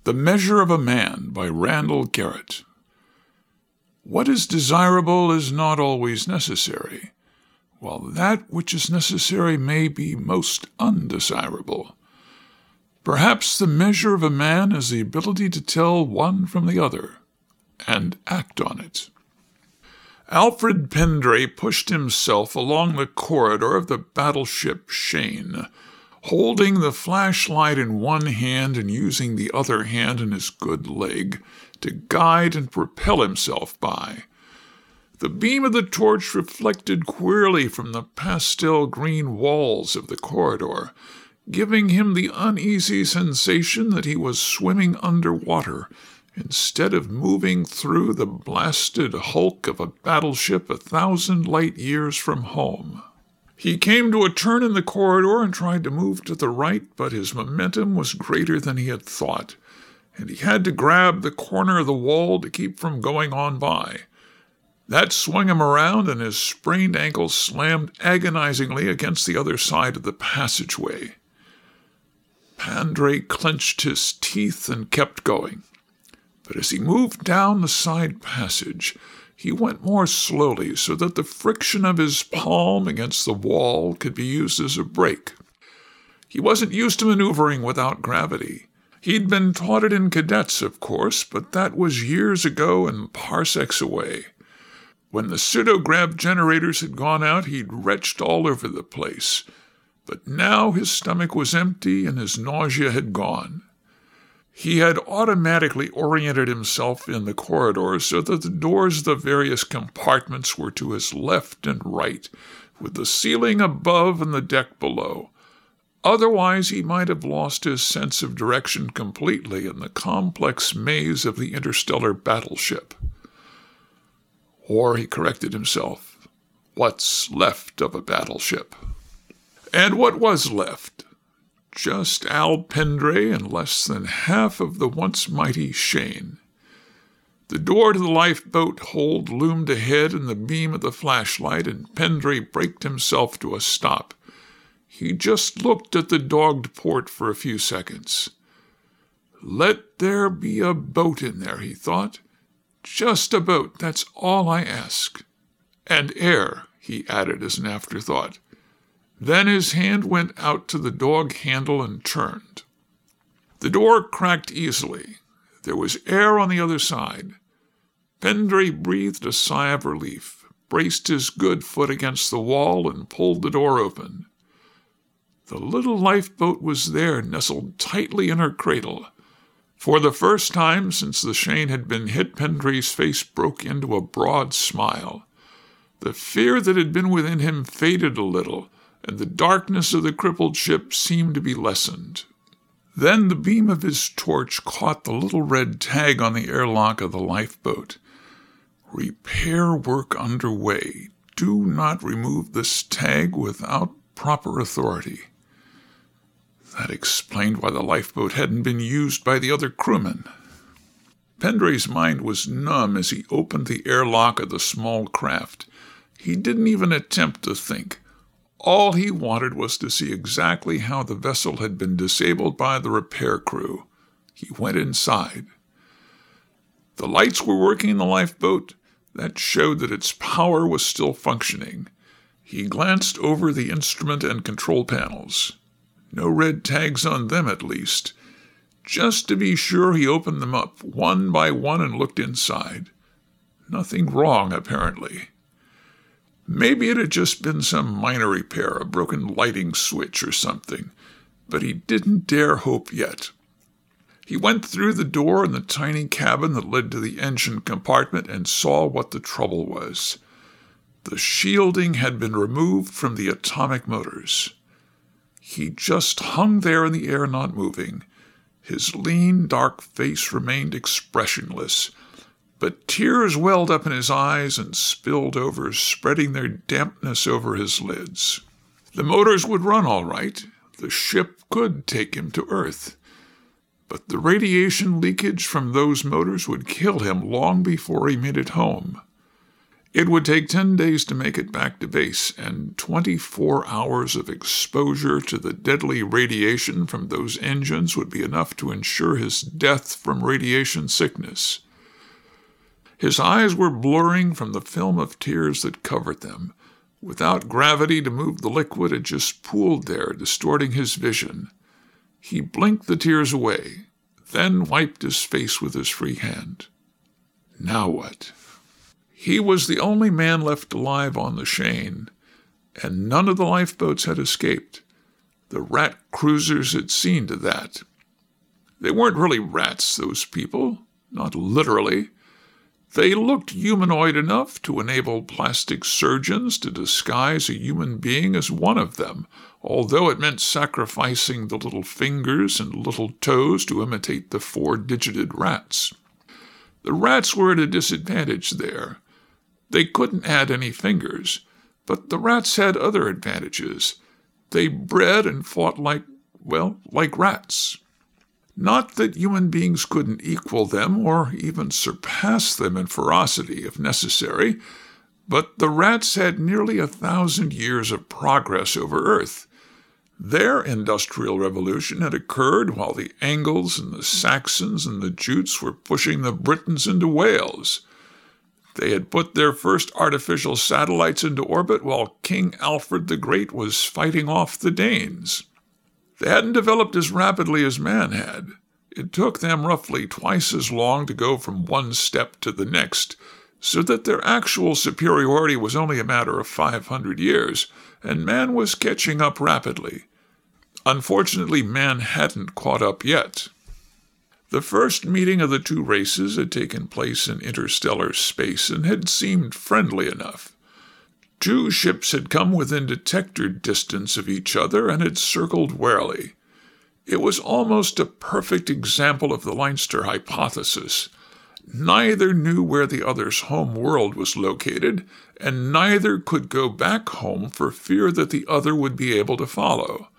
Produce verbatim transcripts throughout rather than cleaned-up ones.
The Measure of a Man by Randall Garrett. What is desirable is not always necessary, while that which is necessary may be most undesirable. Perhaps the measure of a man is the ability to tell one from the other, and act on it. Alfred Pendray pushed himself along the corridor of the battleship Shane, holding the flashlight in one hand and using the other hand and his good leg to guide and propel himself by. The beam of the torch reflected queerly from the pastel green walls of the corridor, giving him the uneasy sensation that he was swimming underwater instead of moving through the blasted hulk of a battleship a thousand light years from home. He came to a turn in the corridor and tried to move to the right, but his momentum was greater than he had thought, and he had to grab the corner of the wall to keep from going on by. That swung him around, and his sprained ankle slammed agonizingly against the other side of the passageway. Pendray clenched his teeth and kept going, but as he moved down the side passage, he went more slowly so that the friction of his palm against the wall could be used as a brake. He wasn't used to maneuvering without gravity. He'd been taught it in cadets, of course, but that was years ago and parsecs away. When the pseudograv generators had gone out, he'd retched all over the place. But now his stomach was empty and his nausea had gone. He had automatically oriented himself in the corridor so that the doors of the various compartments were to his left and right, with the ceiling above and the deck below. Otherwise, he might have lost his sense of direction completely in the complex maze of the interstellar battleship. Or, he corrected himself, what's left of a battleship? And what was left? Just Al Pendray and less than half of the once mighty Shane. The door to the lifeboat hold loomed ahead in the beam of the flashlight, and Pendray braked himself to a stop. He just looked at the dogged port for a few seconds. Let there be a boat in there, he thought. Just a boat, that's all I ask. And air, he added as an afterthought. Then his hand went out to the dog handle and turned. The door cracked easily. There was air on the other side. Pendray breathed a sigh of relief, braced his good foot against the wall, and pulled the door open. The little lifeboat was there, nestled tightly in her cradle. For the first time since the Shane had been hit, Pendray's face broke into a broad smile. The fear that had been within him faded a little, and the darkness of the crippled ship seemed to be lessened. Then the beam of his torch caught the little red tag on the airlock of the lifeboat. Repair work underway. Do not remove this tag without proper authority. That explained why the lifeboat hadn't been used by the other crewmen. Pendray's mind was numb as he opened the airlock of the small craft. He didn't even attempt to think. All he wanted was to see exactly how the vessel had been disabled by the repair crew. He went inside. The lights were working in the lifeboat. That showed that its power was still functioning. He glanced over the instrument and control panels. No red tags on them, at least. Just to be sure, he opened them up one by one and looked inside. Nothing wrong, apparently. Maybe it had just been some minor repair, a broken lighting switch or something, but he didn't dare hope yet. He went through the door in the tiny cabin that led to the engine compartment and saw what the trouble was. The shielding had been removed from the atomic motors. He just hung there in the air, not moving. His lean, dark face remained expressionless, but tears welled up in his eyes and spilled over, spreading their dampness over his lids. The motors would run all right. The ship could take him to Earth. But the radiation leakage from those motors would kill him long before he made it home. It would take ten days to make it back to base, and twenty-four hours of exposure to the deadly radiation from those engines would be enough to ensure his death from radiation sickness. His eyes were blurring from the film of tears that covered them. Without gravity to move the liquid, it just pooled there, distorting his vision. He blinked the tears away, then wiped his face with his free hand. Now what? He was the only man left alive on the Shane, and none of the lifeboats had escaped. The rat cruisers had seen to that. They weren't really rats, those people, not literally. They looked humanoid enough to enable plastic surgeons to disguise a human being as one of them, although it meant sacrificing the little fingers and little toes to imitate the four-digited rats. The rats were at a disadvantage there. They couldn't add any fingers, but the rats had other advantages. They bred and fought like, well, like rats. Not that human beings couldn't equal them or even surpass them in ferocity if necessary, but the rats had nearly a thousand years of progress over Earth. Their industrial revolution had occurred while the Angles and the Saxons and the Jutes were pushing the Britons into Wales. They had put their first artificial satellites into orbit while King Alfred the Great was fighting off the Danes. They hadn't developed as rapidly as man had. It took them roughly twice as long to go from one step to the next, so that their actual superiority was only a matter of five hundred years, and man was catching up rapidly. Unfortunately, man hadn't caught up yet. The first meeting of the two races had taken place in interstellar space and had seemed friendly enough. Two ships had come within detector distance of each other and had circled warily. It was almost a perfect example of the Leinster hypothesis. Neither knew where the other's home world was located, and neither could go back home for fear that the other would be able to follow.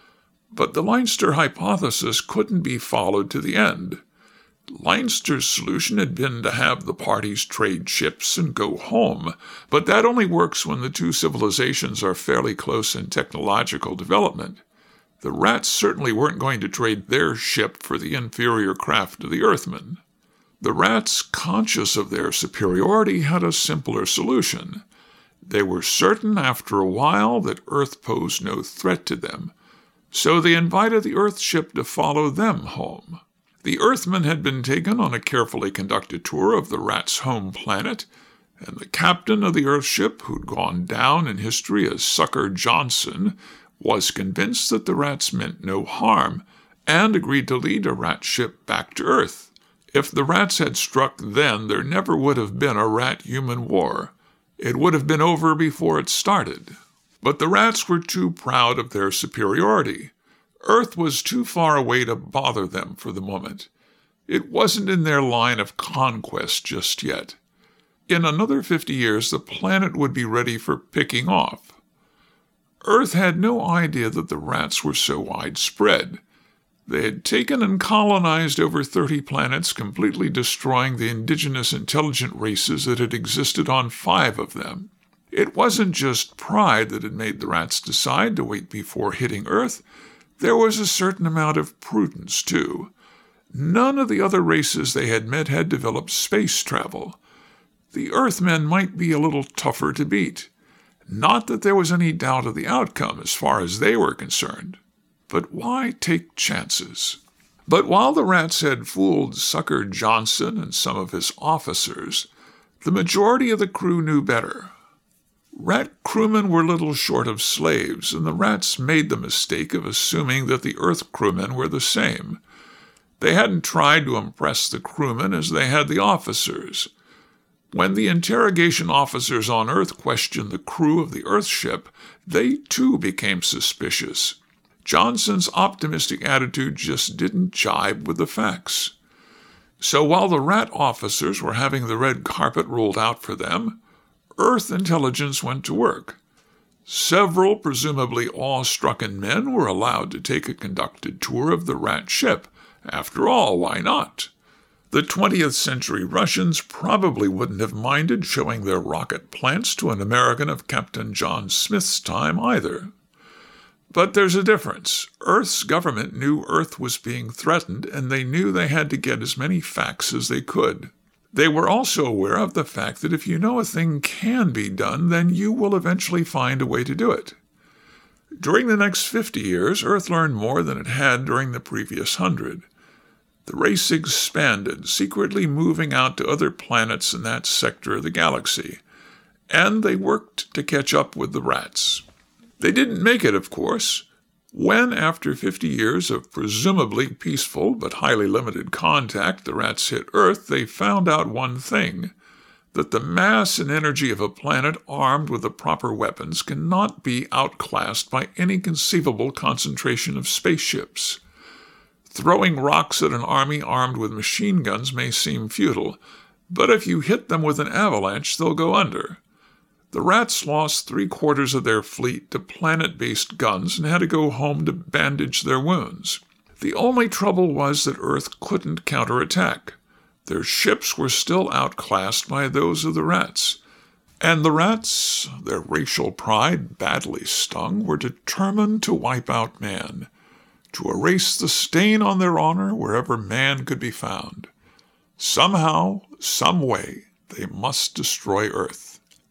But the Leinster hypothesis couldn't be followed to the end. Leinster's solution had been to have the parties trade ships and go home, but that only works when the two civilizations are fairly close in technological development. The rats certainly weren't going to trade their ship for the inferior craft of the Earthmen. The rats, conscious of their superiority, had a simpler solution. They were certain after a while that Earth posed no threat to them, so they invited the Earth ship to follow them home. The Earthmen had been taken on a carefully conducted tour of the rats' home planet, and the captain of the Earthship, who'd gone down in history as Sucker Johnson, was convinced that the rats meant no harm, and agreed to lead a rat ship back to Earth. If the rats had struck then, there never would have been a rat-human war. It would have been over before it started. But the rats were too proud of their superiority. Earth was too far away to bother them for the moment. It wasn't in their line of conquest just yet. In another fifty years, the planet would be ready for picking off. Earth had no idea that the rats were so widespread. They had taken and colonized over thirty planets, completely destroying the indigenous intelligent races that had existed on five of them. It wasn't just pride that had made the rats decide to wait before hitting Earth. There was a certain amount of prudence, too. None of the other races they had met had developed space travel. The Earthmen might be a little tougher to beat. Not that there was any doubt of the outcome as far as they were concerned. But why take chances? But while the rats had fooled Sucker Johnson and some of his officers, the majority of the crew knew better. Rat crewmen were little short of slaves, and the rats made the mistake of assuming that the Earth crewmen were the same. They hadn't tried to impress the crewmen as they had the officers. When the interrogation officers on Earth questioned the crew of the Earthship, they too became suspicious. Johnson's optimistic attitude just didn't jibe with the facts. So while the rat officers were having the red carpet rolled out for them, Earth intelligence went to work. Several presumably awe-stricken men were allowed to take a conducted tour of the rat ship. After all, why not? The twentieth century Russians probably wouldn't have minded showing their rocket plants to an American of Captain John Smith's time either. But there's a difference. Earth's government knew Earth was being threatened, and they knew they had to get as many facts as they could. They were also aware of the fact that if you know a thing can be done, then you will eventually find a way to do it. During the next fifty years, Earth learned more than it had during the previous hundred. The race expanded, secretly moving out to other planets in that sector of the galaxy, and they worked to catch up with the rats. They didn't make it, of course. When, after fifty years of presumably peaceful but highly limited contact, the rats hit Earth, they found out one thing, that the mass and energy of a planet armed with the proper weapons cannot be outclassed by any conceivable concentration of spaceships. Throwing rocks at an army armed with machine guns may seem futile, but if you hit them with an avalanche, they'll go under. The rats lost three-quarters of their fleet to planet-based guns and had to go home to bandage their wounds. The only trouble was that Earth couldn't counterattack. Their ships were still outclassed by those of the rats. And the rats, their racial pride badly stung, were determined to wipe out man, to erase the stain on their honor wherever man could be found. Somehow, some way, they must destroy Earth.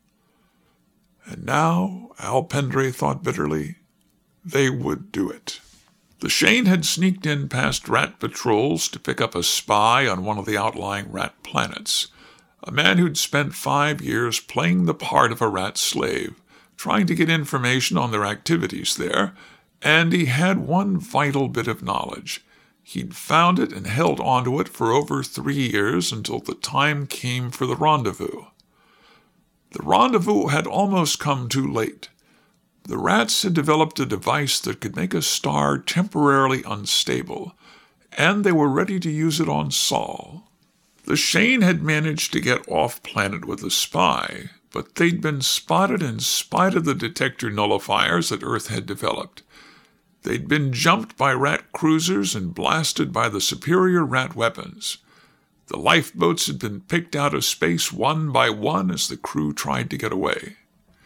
And now, Al Pendray thought bitterly, they would do it. The Shane had sneaked in past rat patrols to pick up a spy on one of the outlying rat planets, a man who'd spent five years playing the part of a rat slave, trying to get information on their activities there, and he had one vital bit of knowledge. He'd found it and held onto it for over three years until the time came for the rendezvous. The rendezvous had almost come too late. The rats had developed a device that could make a star temporarily unstable, and they were ready to use it on Sol. The Shane had managed to get off-planet with a spy, but they'd been spotted in spite of the detector nullifiers that Earth had developed. They'd been jumped by rat cruisers and blasted by the superior rat weapons. The lifeboats had been picked out of space one by one as the crew tried to get away.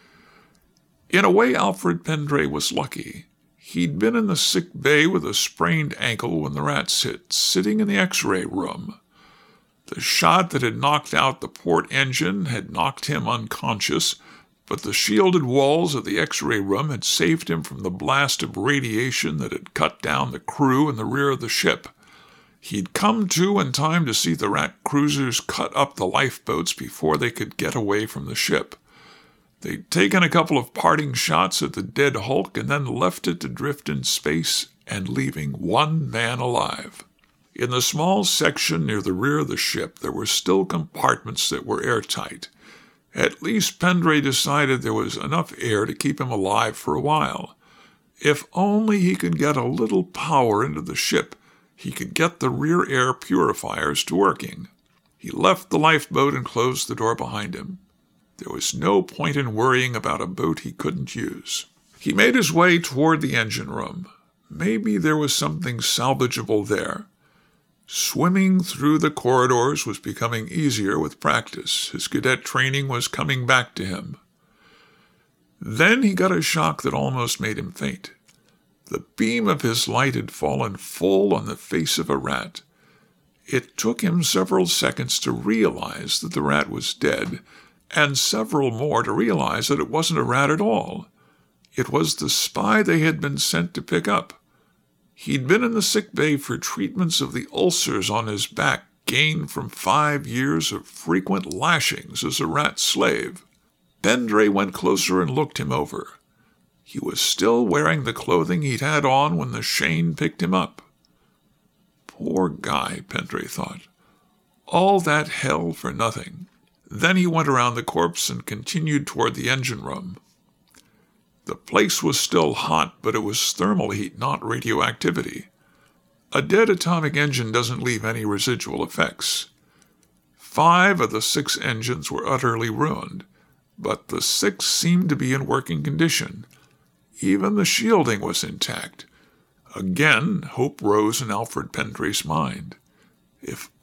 In a way, Alfred Pendray was lucky. He'd been in the sick bay with a sprained ankle when the rats hit, sitting in the X-ray room. The shot that had knocked out the port engine had knocked him unconscious, but the shielded walls of the X-ray room had saved him from the blast of radiation that had cut down the crew in the rear of the ship. He'd come to in time to see the rat cruisers cut up the lifeboats before they could get away from the ship. They'd taken a couple of parting shots at the dead hulk and then left it to drift in space and leaving one man alive. In the small section near the rear of the ship, there were still compartments that were airtight. At least Pendray decided there was enough air to keep him alive for a while. If only he could get a little power into the ship, he could get the rear air purifiers to working. He left the lifeboat and closed the door behind him. There was no point in worrying about a boat he couldn't use. He made his way toward the engine room. Maybe there was something salvageable there. Swimming through the corridors was becoming easier with practice. His cadet training was coming back to him. Then he got a shock that almost made him faint. The beam of his light had fallen full on the face of a rat. It took him several seconds to realize that the rat was dead, and several more to realize that it wasn't a rat at all. It was the spy they had been sent to pick up. He'd been in the sick bay for treatments of the ulcers on his back gained from five years of frequent lashings as a rat slave. Pendray went closer and looked him over. He was still wearing the clothing he'd had on when the Shane picked him up. Poor guy, Pendray thought. All that hell for nothing. Then he went around the corpse and continued toward the engine room. The place was still hot, but it was thermal heat, not radioactivity. A dead atomic engine doesn't leave any residual effects. Five of the six engines were utterly ruined, but the sixth seemed to be in working condition. Even the shielding was intact. Again, hope rose in Alfred Pendray's mind. If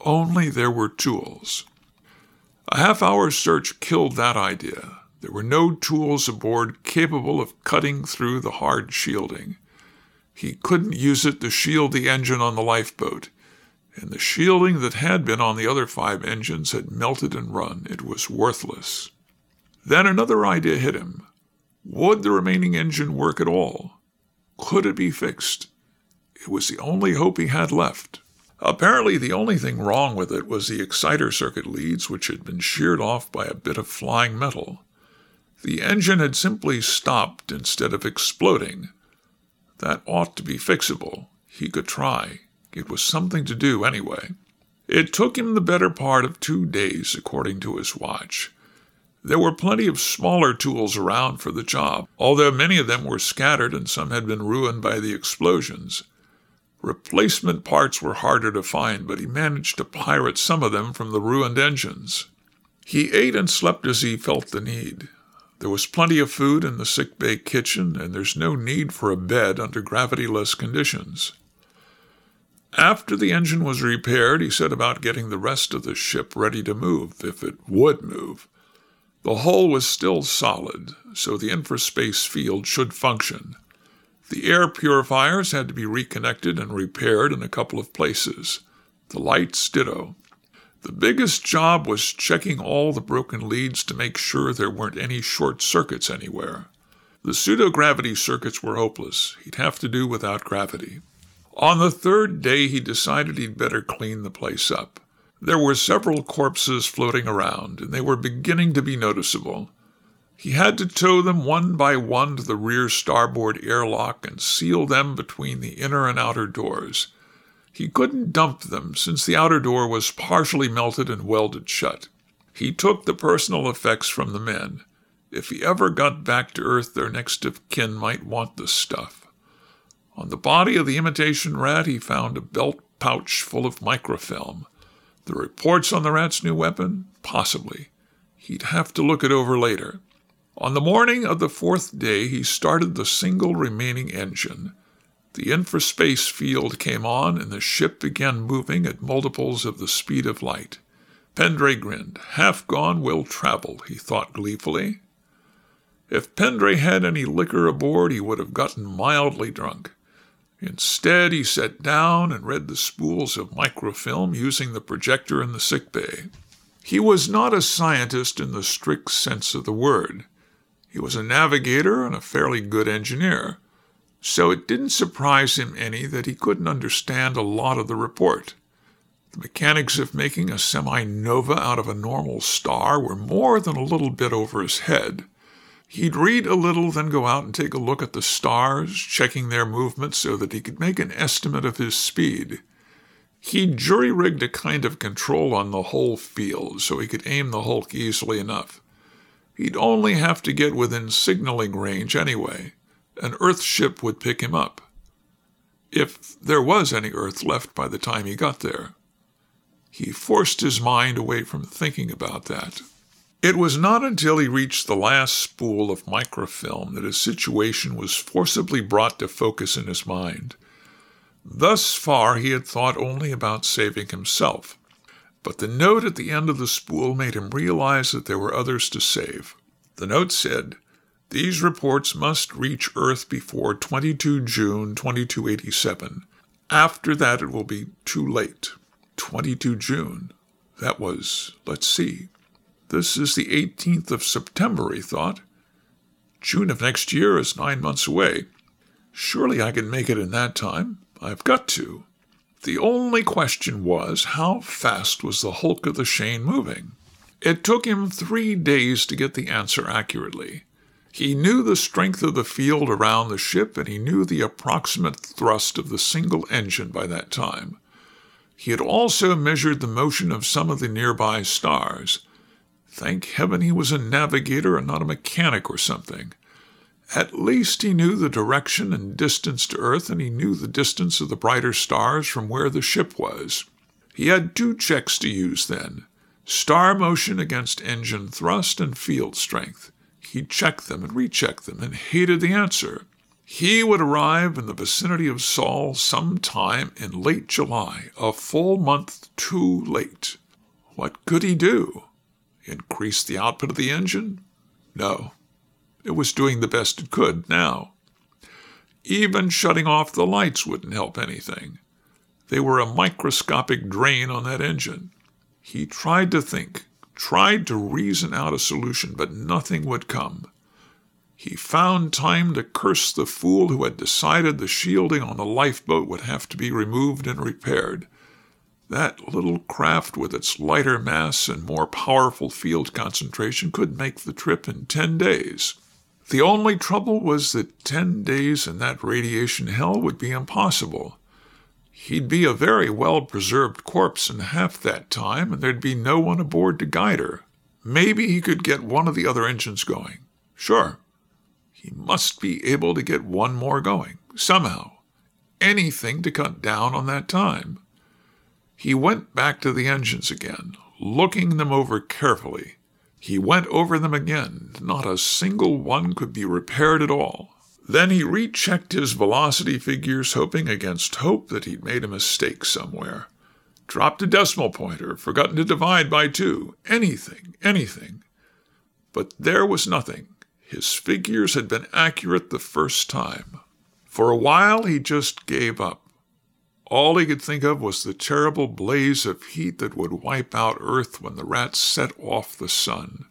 only there were tools. A half-hour search killed that idea. There were no tools aboard capable of cutting through the hard shielding. He couldn't use it to shield the engine on the lifeboat, and the shielding that had been on the other five engines had melted and run. It was worthless. Then another idea hit him. Would the remaining engine work at all? Could it be fixed? It was the only hope he had left. Apparently the only thing wrong with it was the exciter circuit leads, which had been sheared off by a bit of flying metal. The engine had simply stopped instead of exploding. That ought to be fixable. He could try. It was something to do anyway. It took him the better part of two days, according to his watch. There were plenty of smaller tools around for the job, although many of them were scattered and some had been ruined by the explosions. Replacement parts were harder to find, but he managed to pirate some of them from the ruined engines. He ate and slept as he felt the need. There was plenty of food in the sickbay kitchen, and there's no need for a bed under gravity-less conditions. After the engine was repaired, he set about getting the rest of the ship ready to move, if it would move. The hull was still solid, so the infraspace field should function. The air purifiers had to be reconnected and repaired in a couple of places. The lights ditto. The biggest job was checking all the broken leads to make sure there weren't any short circuits anywhere. The pseudo-gravity circuits were hopeless. He'd have to do without gravity. On the third day, he decided he'd better clean the place up. There were several corpses floating around, and they were beginning to be noticeable. He had to tow them one by one to the rear starboard airlock and seal them between the inner and outer doors. He couldn't dump them, since the outer door was partially melted and welded shut. He took the personal effects from the men. If he ever got back to Earth, their next of kin might want the stuff. On the body of the imitation rat, he found a belt pouch full of microfilm. The reports on the rat's new weapon? Possibly. He'd have to look it over later. On the morning of the fourth day, he started the single remaining engine. The infraspace field came on, and the ship began moving at multiples of the speed of light. Pendray grinned. Half gone will travel, he thought gleefully. If Pendray had any liquor aboard, he would have gotten mildly drunk. Instead, he sat down and read the spools of microfilm using the projector in the sickbay. He was not a scientist in the strict sense of the word. He was a navigator and a fairly good engineer, so it didn't surprise him any that he couldn't understand a lot of the report. The mechanics of making a semi-nova out of a normal star were more than a little bit over his head. He'd read a little, then go out and take a look at the stars, checking their movements so that he could make an estimate of his speed. He'd jury-rigged a kind of control on the whole field so he could aim the Hulk easily enough. He'd only have to get within signaling range anyway. An Earth ship would pick him up. If there was any Earth left by the time he got there. He forced his mind away from thinking about that. It was not until he reached the last spool of microfilm that his situation was forcibly brought to focus in his mind. Thus far he had thought only about saving himself, but the note at the end of the spool made him realize that there were others to save. The note said, "These reports must reach Earth before the twenty-second of June, twenty-two eighty-seven. After that it will be too late." twenty-second of June. That was, let's see. This is the eighteenth of September, he thought. June of next year is nine months away. Surely I can make it in that time. I've got to. The only question was, how fast was the hulk of the Shane moving? It took him three days to get the answer accurately. He knew the strength of the field around the ship, and he knew the approximate thrust of the single engine by that time. He had also measured the motion of some of the nearby stars. Thank heaven he was a navigator and not a mechanic or something. At least he knew the direction and distance to Earth, and he knew the distance of the brighter stars from where the ship was. He had two checks to use then, star motion against engine thrust and field strength. He checked them and rechecked them and hated the answer. He would arrive in the vicinity of Sol sometime in late July, a full month too late. What could he do? Increase the output of the engine? No. It was doing the best it could now. Even shutting off the lights wouldn't help anything. They were a microscopic drain on that engine. He tried to think, tried to reason out a solution, but nothing would come. He found time to curse the fool who had decided the shielding on the lifeboat would have to be removed and repaired. That little craft with its lighter mass and more powerful field concentration could make the trip in ten days. The only trouble was that ten days in that radiation hell would be impossible. He'd be a very well-preserved corpse in half that time, and there'd be no one aboard to guide her. Maybe he could get one of the other engines going. Sure. He must be able to get one more going, somehow. Anything to cut down on that time. He went back to the engines again, looking them over carefully. He went over them again. Not a single one could be repaired at all. Then he rechecked his velocity figures, hoping against hope that he'd made a mistake somewhere. Dropped a decimal point or forgotten to divide by two. Anything, anything. But there was nothing. His figures had been accurate the first time. For a while he just gave up. All he could think of was the terrible blaze of heat that would wipe out Earth when the rats set off the sun.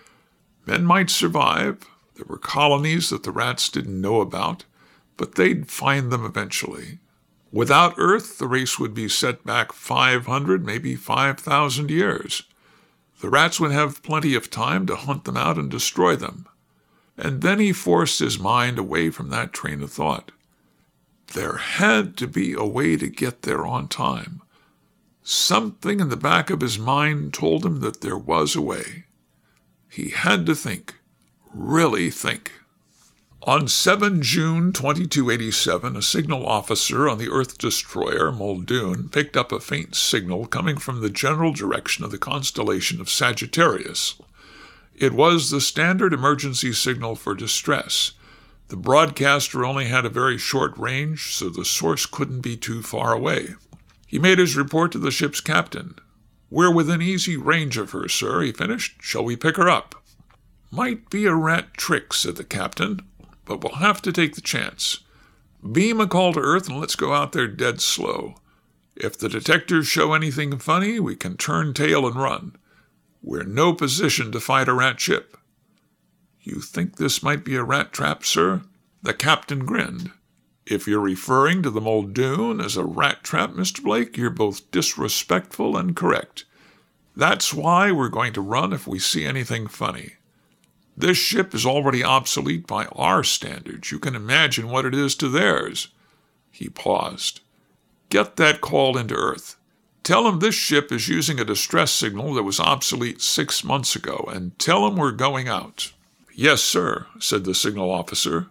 Men might survive. There were colonies that the rats didn't know about, but they'd find them eventually. Without Earth, the race would be set back five hundred, maybe five thousand years. The rats would have plenty of time to hunt them out and destroy them. And then he forced his mind away from that train of thought. There had to be a way to get there on time. Something in the back of his mind told him that there was a way. He had to think, really think. On the seventh of June, twenty-two eighty-seven, a signal officer on the Earth destroyer Muldoon picked up a faint signal coming from the general direction of the constellation of Sagittarius. It was the standard emergency signal for distress. The broadcaster only had a very short range, so the source couldn't be too far away. He made his report to the ship's captain. "We're within easy range of her, sir," he finished. "Shall we pick her up?" "Might be a rat trick," said the captain, "but we'll have to take the chance. Beam a call to Earth and let's go out there dead slow. If the detectors show anything funny, we can turn tail and run. We're in no position to fight a rat ship." "You think this might be a rat trap, sir?" The captain grinned. "If you're referring to the Muldoon as a rat trap, Mister Blake, you're both disrespectful and correct. That's why we're going to run if we see anything funny. This ship is already obsolete by our standards. You can imagine what it is to theirs." He paused. "Get that call into Earth. Tell them this ship is using a distress signal that was obsolete six months ago, and tell them we're going out." "Yes, sir," said the signal officer.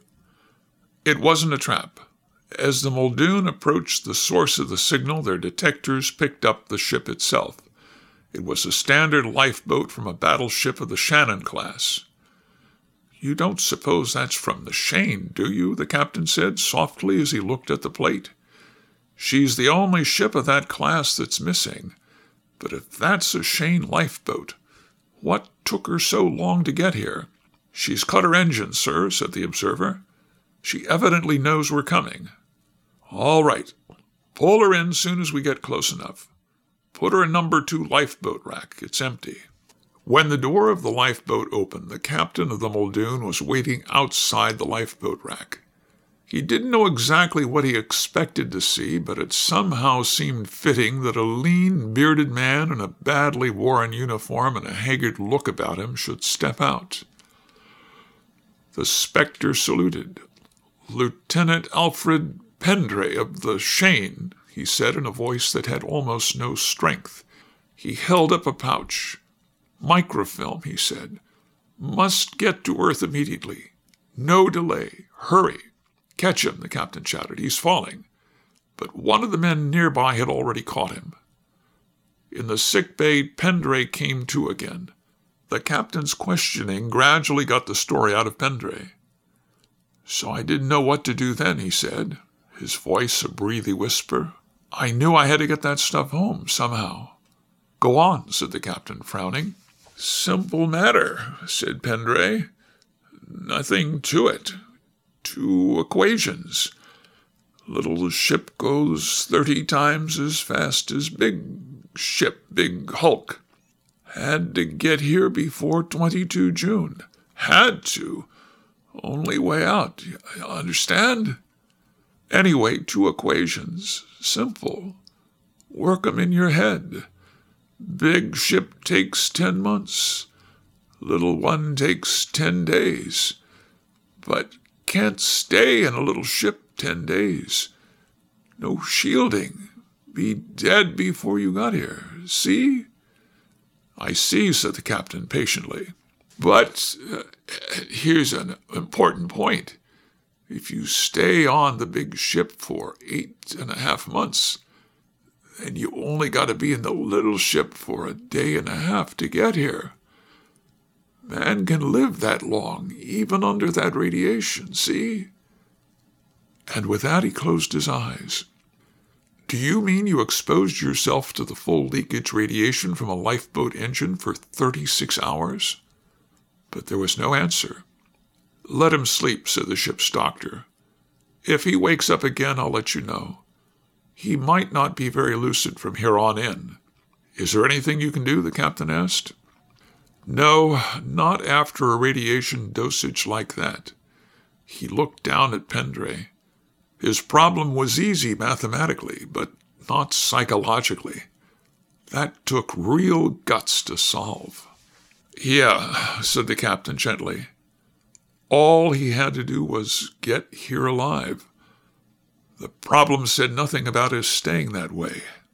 It wasn't a trap. As the Muldoon approached the source of the signal, their detectors picked up the ship itself. It was a standard lifeboat from a battleship of the Shannon class. "You don't suppose that's from the Shane, do you?" the captain said softly as he looked at the plate. "She's the only ship of that class that's missing. But if that's a Shane lifeboat, what took her so long to get here?" "She's cut her engine, sir," said the observer. "She evidently knows we're coming." "All right. Pull her in soon as we get close enough. Put her in number two lifeboat rack. It's empty." When the door of the lifeboat opened, the captain of the Muldoon was waiting outside the lifeboat rack. He didn't know exactly what he expected to see, but it somehow seemed fitting that a lean, bearded man in a badly worn uniform and a haggard look about him should step out. The Spectre saluted. "Lieutenant Alfred Pendray of the Shane," he said in a voice that had almost no strength. He held up a pouch. "Microfilm," he said. "Must get to Earth immediately. No delay. Hurry." "Catch him," the captain shouted. "He's falling." But one of the men nearby had already caught him. In the sick bay, Pendray came to again. The captain's questioning gradually got the story out of Pendray. So I didn't know what to do then, he said, his voice a breathy whisper. I knew I had to get that stuff home somehow. Go on, said the captain, frowning. Simple matter, said Pendray. Nothing to it. Two equations. Little ship goes thirty times as fast as big ship, big hulk. Had to get here before twenty-two June. Had to. Only way out. You understand? Anyway, two equations. Simple. Work 'em in your head. Big ship takes ten months. Little one takes ten days. But can't stay in a little ship ten days. No shielding. Be dead before you got here. See? I see, said the captain patiently. But uh, here's an important point. If you stay on the big ship for eight and a half months, then you only got to be in the little ship for a day and a half to get here. Man can live that long, even under that radiation, see? And with that he closed his eyes. Do you mean you exposed yourself to the full leakage radiation from a lifeboat engine for thirty-six hours? But there was no answer. Let him sleep, said the ship's doctor. If he wakes up again, I'll let you know. He might not be very lucid from here on in. Is there anything you can do? The captain asked. No, not after a radiation dosage like that. He looked down at Pendray. His problem was easy mathematically, but not psychologically. That took real guts to solve. Yeah, said the captain gently. All he had to do was get here alive. The problem said nothing about his staying that way.